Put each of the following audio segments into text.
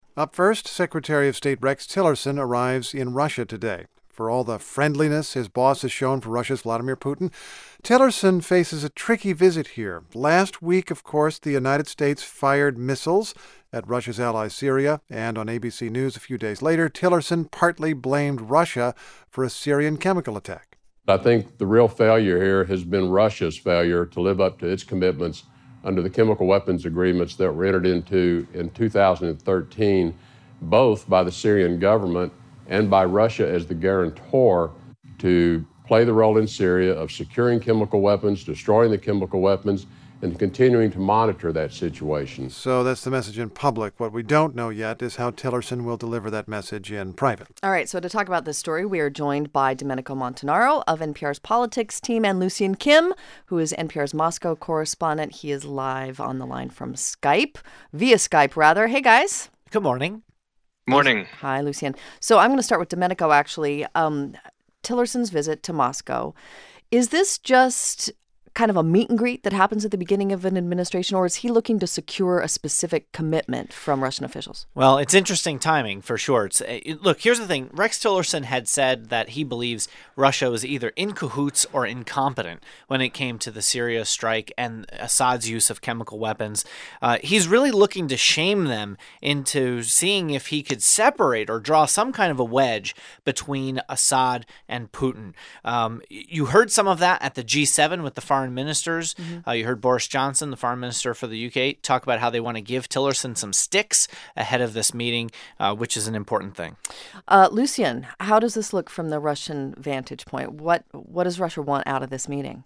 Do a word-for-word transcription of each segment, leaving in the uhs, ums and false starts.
Up first, Secretary of State Rex Tillerson arrives in Russia today. For all the friendliness his boss has shown for Russia's Vladimir Putin, Tillerson faces a tricky visit here. Last week, of course, the United States fired missiles at Russia's ally Syria, and on A B C News a few days later, Tillerson partly blamed Russia for a Syrian chemical attack. I think the real failure here has been Russia's failure to live up to its commitments under the chemical weapons agreements that were entered into in two thousand thirteen, both by the Syrian government and by Russia as the guarantor to play the role in Syria of securing chemical weapons, destroying the chemical weapons, and continuing to monitor that situation. So that's the message in public. What we don't know yet is how Tillerson will deliver that message in private. All right, so to talk about this story, we are joined by Domenico Montanaro of N P R's politics team and Lucian Kim, who is N P R's Moscow correspondent. He is live on the line from Skype, via Skype, rather. Hey, guys. Good morning. Morning. Hi, Lucian. So I'm going to start with Domenico, actually. Um, Tillerson's visit to Moscow. Is this just kind of a meet and greet that happens at the beginning of an administration, or is he looking to secure a specific commitment from Russian officials? Well, it's interesting timing for sure. It's, it, look, here's the thing. Rex Tillerson had said that he believes Russia was either in cahoots or incompetent when it came to the Syria strike and Assad's use of chemical weapons. Uh, he's really looking to shame them into seeing if he could separate or draw some kind of a wedge between Assad and Putin. Um, you heard some of that at the G seven with the foreign ministers. Mm-hmm. Uh, you heard Boris Johnson, the foreign minister for the U K, talk about how they want to give Tillerson some sticks ahead of this meeting, uh, which is an important thing. Uh, Lucian, how does this look from the Russian vantage point? What what does Russia want out of this meeting?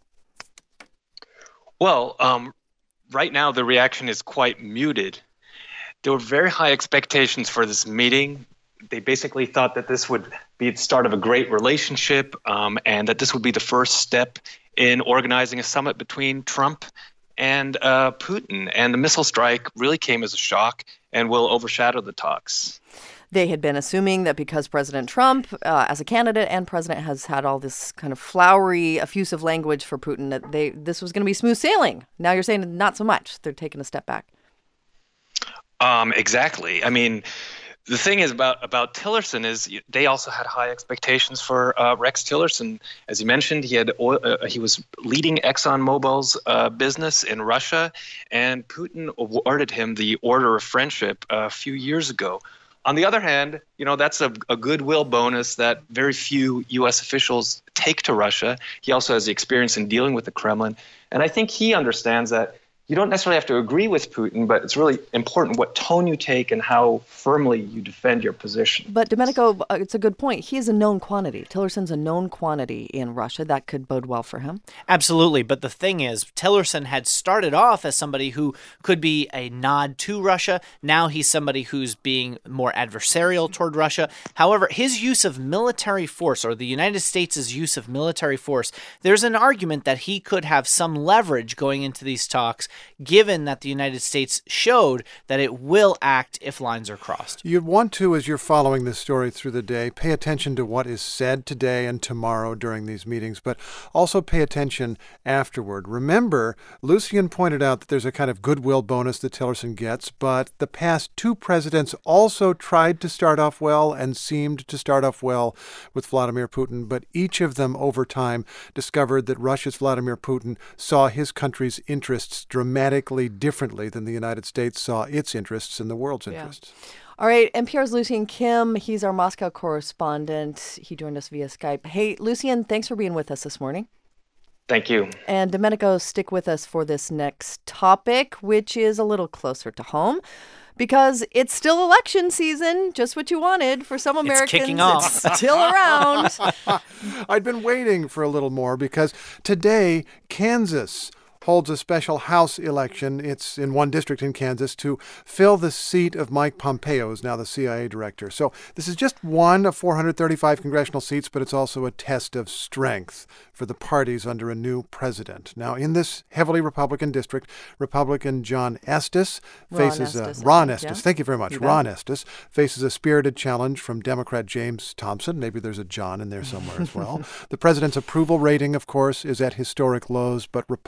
Well, um, right now the reaction is quite muted. There were very high expectations for this meeting. They basically thought that this would be the start of a great relationship, um, and that this would be the first step in organizing a summit between Trump and uh, Putin. And the missile strike really came as a shock and will overshadow the talks. They had been assuming that because President Trump, uh, as a candidate and president, has had all this kind of flowery, effusive language for Putin, that they this was going to be smooth sailing. Now you're saying not so much. They're taking a step back. Um, exactly. I mean, the thing is about, about Tillerson is they also had high expectations for uh, Rex Tillerson. As you mentioned, he had oil, uh, he was leading ExxonMobil's uh, business in Russia, and Putin awarded him the Order of Friendship a few years ago. On the other hand, you know, that's a, a goodwill bonus that very few U S officials take to Russia. He also has the experience in dealing with the Kremlin, and I think he understands that you don't necessarily have to agree with Putin, but it's really important what tone you take and how firmly you defend your position. But Domenico, it's a good point. He is a known quantity. Tillerson's a known quantity in Russia. That could bode well for him. Absolutely. But the thing is, Tillerson had started off as somebody who could be a nod to Russia. Now he's somebody who's being more adversarial toward Russia. However, his use of military force, or the United States' use of military force, there's an argument that he could have some leverage going into these talks, given that the United States showed that it will act if lines are crossed. You'd want to, as you're following this story through the day, pay attention to what is said today and tomorrow during these meetings, but also pay attention afterward. Remember, Lucian pointed out that there's a kind of goodwill bonus that Tillerson gets, but the past two presidents also tried to start off well and seemed to start off well with Vladimir Putin, but each of them over time discovered that Russia's Vladimir Putin saw his country's interests dramatically differently than the United States saw its interests and the world's interests. Yeah. All right, N P R's Lucian Kim. He's our Moscow correspondent. He joined us via Skype. Hey, Lucian, thanks for being with us this morning. Thank you. And Domenico, stick with us for this next topic, which is a little closer to home, because it's still election season, just what you wanted for some Americans. It's kicking off. It's still around. I'd been waiting for a little more because today, Kansas holds a special House election. It's in one district in Kansas to fill the seat of Mike Pompeo, who's now the C I A director. So this is just one of four hundred thirty-five congressional seats, but it's also a test of strength for the parties under a new president. Now, in this heavily Republican district, Republican John Estes Ron faces Estes, a Ron yeah. Estes. Thank you very much. You bet. Ron Estes faces a spirited challenge from Democrat James Thompson. Maybe there's a John in there somewhere as well. The president's approval rating, of course, is at historic lows, but Republicans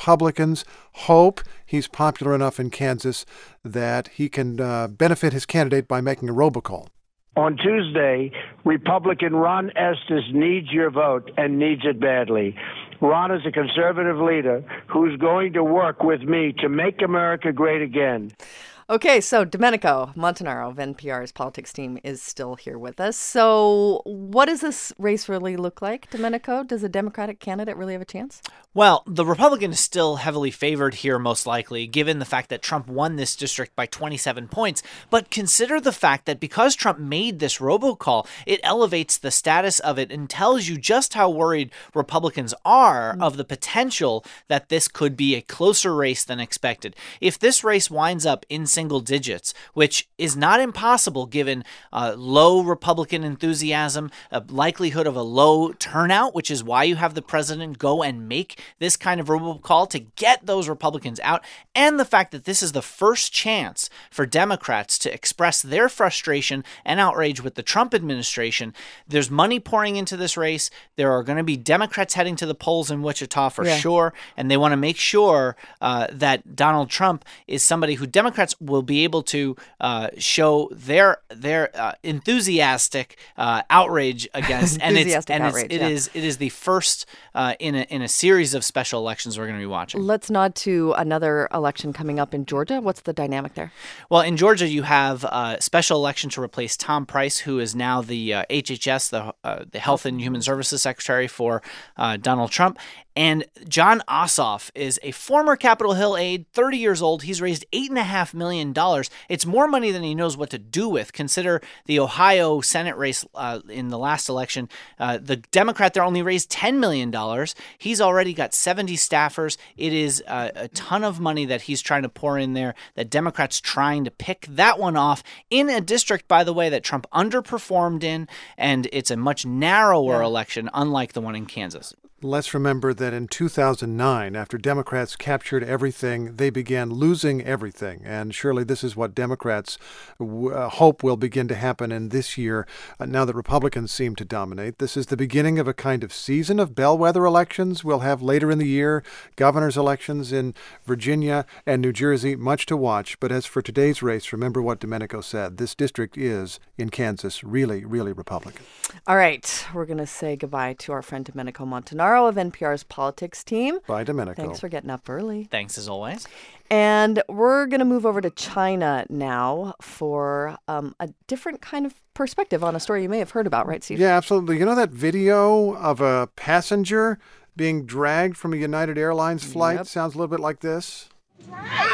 Republicans hope he's popular enough in Kansas that he can uh, benefit his candidate by making a robocall. On Tuesday, Republican Ron Estes needs your vote and needs it badly. Ron is a conservative leader who's going to work with me to make America great again. Okay, so Domenico Montanaro of N P R's politics team is still here with us. So what does this race really look like, Domenico? Does a Democratic candidate really have a chance? Well, the Republican is still heavily favored here, most likely, given the fact that Trump won this district by twenty-seven points. But consider the fact that because Trump made this robocall, it elevates the status of it and tells you just how worried Republicans are mm-hmm. of the potential that this could be a closer race than expected. If this race winds up in single digits, which is not impossible given uh, low Republican enthusiasm, a likelihood of a low turnout, which is why you have the president go and make this kind of robocall to get those Republicans out, and the fact that this is the first chance for Democrats to express their frustration and outrage with the Trump administration. There's money pouring into this race. There are going to be Democrats heading to the polls in Wichita for yeah. sure, and they want to make sure uh, that Donald Trump is somebody who Democrats will be able to uh, show their their uh, enthusiastic uh, outrage against, and it's and outrage, it's, it yeah. is it is the first uh, in a in a series of special elections we're going to be watching. Let's nod to another election coming up in Georgia. What's the dynamic there? Well, in Georgia, you have a special election to replace Tom Price, who is now the uh, H H S, the uh, the Health and Human Services Secretary for uh, Donald Trump. And Jon Ossoff is a former Capitol Hill aide, thirty years old. He's raised eight point five million dollars. It's more money than he knows what to do with. Consider the Ohio Senate race uh, in the last election. Uh, the Democrat there only raised ten million dollars. He's already got seventy staffers. It is uh, a ton of money that he's trying to pour in there, that Democrats trying to pick that one off in a district, by the way, that Trump underperformed in, and it's a much narrower yeah. election, unlike the one in Kansas. Let's remember that in two thousand nine, after Democrats captured everything, they began losing everything. And surely this is what Democrats w- uh, hope will begin to happen in this year, uh, now that Republicans seem to dominate. This is the beginning of a kind of season of bellwether elections. We'll have later in the year governor's elections in Virginia and New Jersey, much to watch. But as for today's race, remember what Domenico said. This district is, in Kansas, really, really Republican. All right. We're going to say goodbye to our friend Domenico Montanaro of N P R's politics team. Bye, Domenico. Thanks for getting up early. Thanks as always. And we're going to move over to China now for um, a different kind of perspective on a story you may have heard about, right, Steve? Yeah, absolutely. You know that video of a passenger being dragged from a United Airlines flight? Yep. Sounds a little bit like this. Oh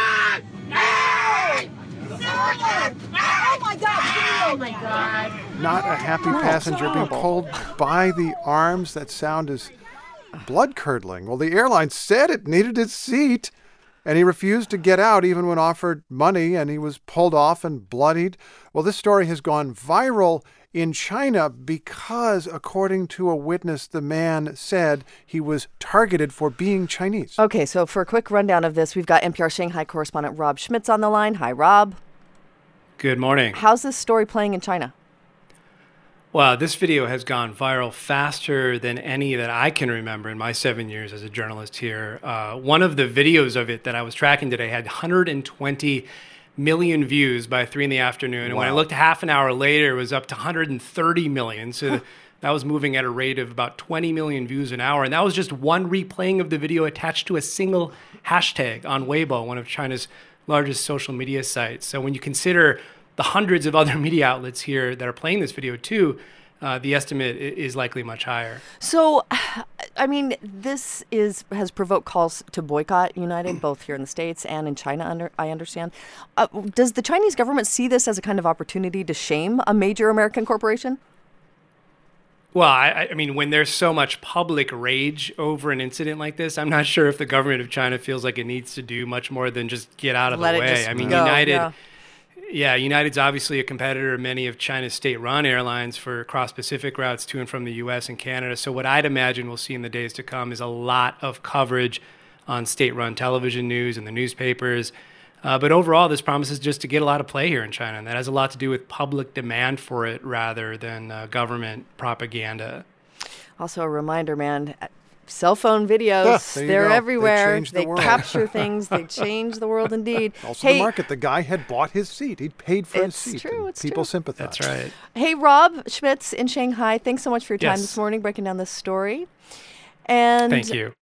my God! Oh my God! Not a happy no, passenger being pulled by the arms. That sound is blood-curdling. Well, the airline said it needed its seat, and he refused to get out even when offered money, and he was pulled off and bloodied. Well, this story has gone viral in China because, according to a witness, the man said he was targeted for being Chinese. Okay, so for a quick rundown of this, we've got N P R Shanghai correspondent Rob Schmitz on the line. Hi, Rob. Good morning. How's this story playing in China? Well, this video has gone viral faster than any that I can remember in my seven years as a journalist here. Uh, one of the videos of it that I was tracking today had one hundred twenty million views by three in the afternoon. And wow. when I looked half an hour later, it was up to one hundred thirty million. So that was moving at a rate of about twenty million views an hour. And that was just one replaying of the video attached to a single hashtag on Weibo, one of China's largest social media sites. So when you consider the hundreds of other media outlets here that are playing this video too, uh, the estimate is likely much higher. So, I mean, this is has provoked calls to boycott United, both here in the States and in China, under, I understand. Uh, does the Chinese government see this as a kind of opportunity to shame a major American corporation? Well, I, I mean, when there's so much public rage over an incident like this, I'm not sure if the government of China feels like it needs to do much more than just get out of Let the it way. just I mean, go, United... Yeah. Yeah, United's obviously a competitor of many of China's state-run airlines for cross-Pacific routes to and from the U S and Canada. So what I'd imagine we'll see in the days to come is a lot of coverage on state-run television news and the newspapers. Uh, but overall, this promises just to get a lot of play here in China, and that has a lot to do with public demand for it rather than uh, government propaganda. Also a reminder, man, Cell phone videos, there you they're go. They everywhere. changed the They world. capture things. They change the world indeed. Also hey, the market. The guy had bought his seat. He'd paid for It's his seat. true, and it's people true. sympathize. That's right. Hey, Rob Schmitz in Shanghai, thanks so much for your time Yes. this morning breaking down this story. And Thank you.